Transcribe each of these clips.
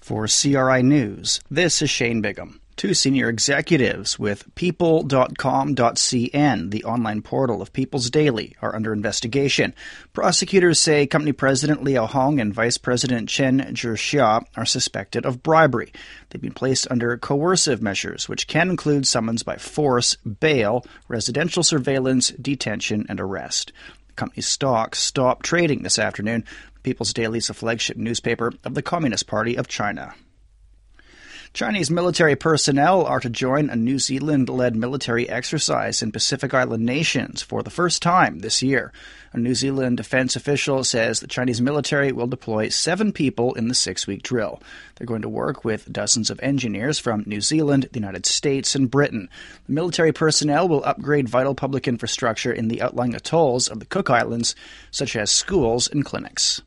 For CRI News, this is Shane Bigham. Two senior executives with people.com.cn, the online portal of People's Daily, are under investigation. Prosecutors say company president Liao Hong and vice president Chen Zhixia are suspected of bribery. They've been placed under coercive measures, which can include summons by force, bail, residential surveillance, detention, and arrest. The company's stocks stopped trading this afternoon. People's Daily is a flagship newspaper of the Communist Party of China. Chinese military personnel are to join a New Zealand-led military exercise in Pacific Island nations for the first time this year. A New Zealand defense official says the Chinese military will deploy 7 people in the 6-week drill. They're going to work with dozens of engineers from New Zealand, the United States, and Britain. The military personnel will upgrade vital public infrastructure in the outlying atolls of the Cook Islands, such as schools and clinics.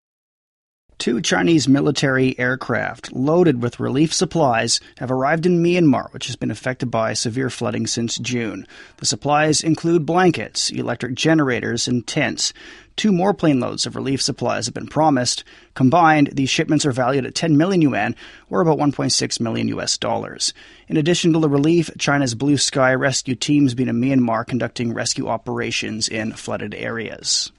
2 Chinese military aircraft loaded with relief supplies have arrived in Myanmar, which has been affected by severe flooding since June. The supplies include blankets, electric generators, and tents. 2 more plane loads of relief supplies have been promised. Combined, these shipments are valued at 10 million yuan, or about $1.6 million US. In addition to the relief, China's Blue Sky rescue teams been in Myanmar conducting rescue operations in flooded areas.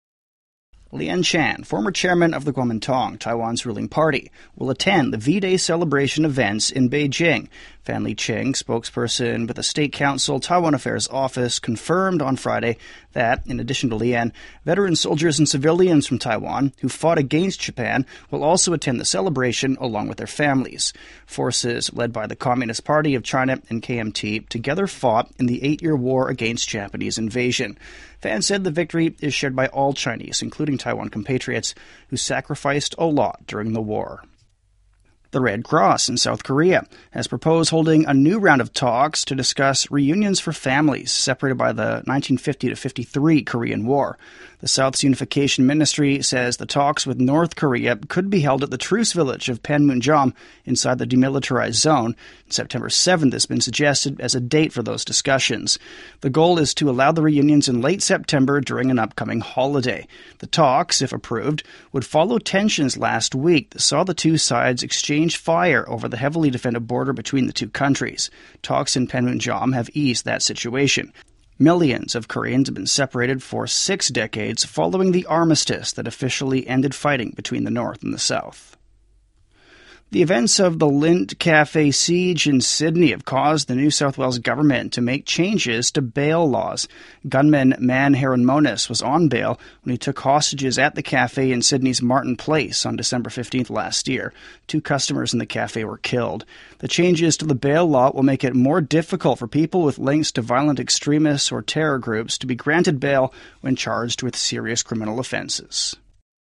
Lian Chan, former chairman of the Kuomintang, Taiwan's ruling party, will attend the V-Day celebration events in Beijing. Fan Liqing, spokesperson with the State Council Taiwan Affairs Office, confirmed on Friday that, in addition to Lian, veteran soldiers and civilians from Taiwan who fought against Japan will also attend the celebration along with their families. Forces led by the Communist Party of China and KMT together fought in the 8-year war against Japanese invasion. Fan said the victory is shared by all Chinese, including Taiwan compatriots, who sacrificed a lot during the war. The Red Cross in South Korea has proposed holding a new round of talks to discuss reunions for families separated by the 1950-53 Korean War. The South's Unification Ministry says the talks with North Korea could be held at the truce village of Panmunjom inside the demilitarized zone. September 7th has been suggested as a date for those discussions. The goal is to allow the reunions in late September during an upcoming holiday. The talks, if approved, would follow tensions last week that saw the two sides exchange fire over the heavily defended border between the two countries. Talks in Panmunjom have eased that situation. Millions of Koreans have been separated for 6 decades following the armistice that officially ended fighting between the North and the South. The events of the Lindt Cafe siege in Sydney have caused the New South Wales government to make changes to bail laws. Gunman Man Hieronymus was on bail when he took hostages at the cafe in Sydney's Martin Place on December 15th last year. 2 customers in the cafe were killed. The changes to the bail law will make it more difficult for people with links to violent extremists or terror groups to be granted bail when charged with serious criminal offenses.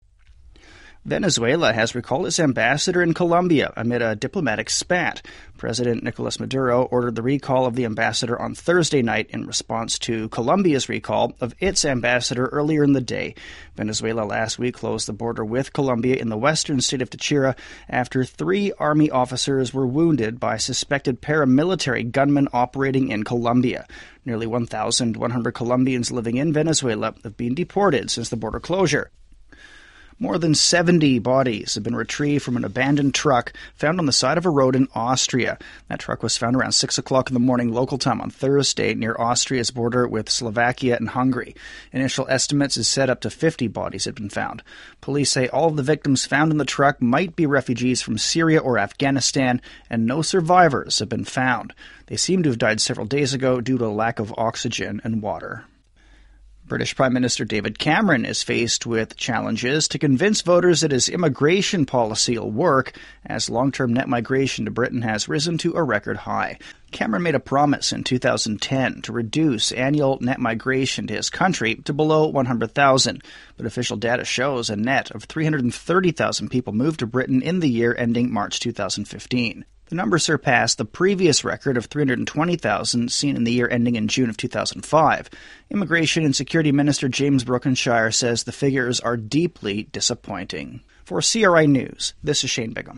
Venezuela has recalled its ambassador in Colombia amid a diplomatic spat. President Nicolas Maduro ordered the recall of the ambassador on Thursday night in response to Colombia's recall of its ambassador earlier in the day. Venezuela last week closed the border with Colombia in the western state of Táchira after 3 army officers were wounded by suspected paramilitary gunmen operating in Colombia. Nearly 1,100 Colombians living in Venezuela have been deported since the border closure. More than 70 bodies have been retrieved from an abandoned truck found on the side of a road in Austria. That truck was found around 6 o'clock in the morning local time on Thursday near Austria's border with Slovakia and Hungary. Initial estimates is said up to 50 bodies had been found. Police say all of the victims found in the truck might be refugees from Syria or Afghanistan, and no survivors have been found. They seem to have died several days ago due to a lack of oxygen and water. British Prime Minister David Cameron is faced with challenges to convince voters that his immigration policy will work as long-term net migration to Britain has risen to a record high. Cameron made a promise in 2010 to reduce annual net migration to his country to below 100,000, but official data shows a net of 330,000 people moved to Britain in the year ending March 2015. The number surpassed the previous record of 320,000 seen in the year ending in June of 2005. Immigration and Security Minister James Brookenshire says the figures are deeply disappointing. For CRI News, this is Shane Bigham.